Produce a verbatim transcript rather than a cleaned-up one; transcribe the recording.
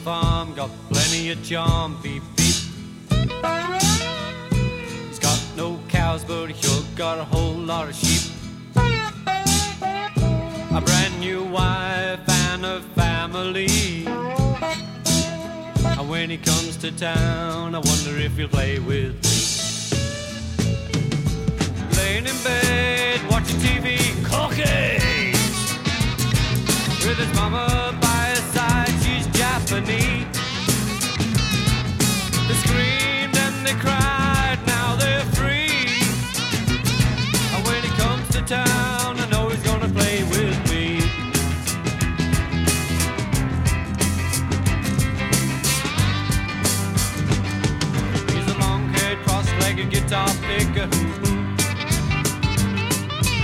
farm, got plenty of charm, beep beep. He's got no cows, but he sure got a whole lot of sheep. A brand new wife and a family. And when he comes to town, I wonder if he'll play with me. Laying in bed, watching T V, cookies. With his mama by his side, she's Japanese. They screamed and they cried, now they're free. And when he comes to town, I know he's gonna play with me. He's a long-haired, cross-legged guitar picker who